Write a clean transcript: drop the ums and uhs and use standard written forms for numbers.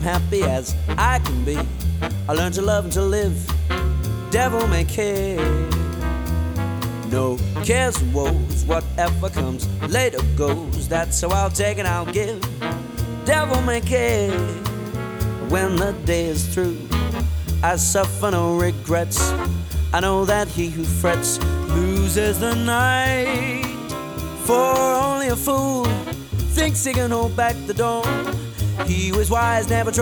happy as I can be. I learned to love and to live. Devil may care. No cares and woes. Whatever comes later goes. That's how I'll take and I'll give. Devil may care. When the day is through, I suffer no regrets. I know that he who frets loses the night. For only a fool thinks he can hold back the dawn. He was wise, never tried.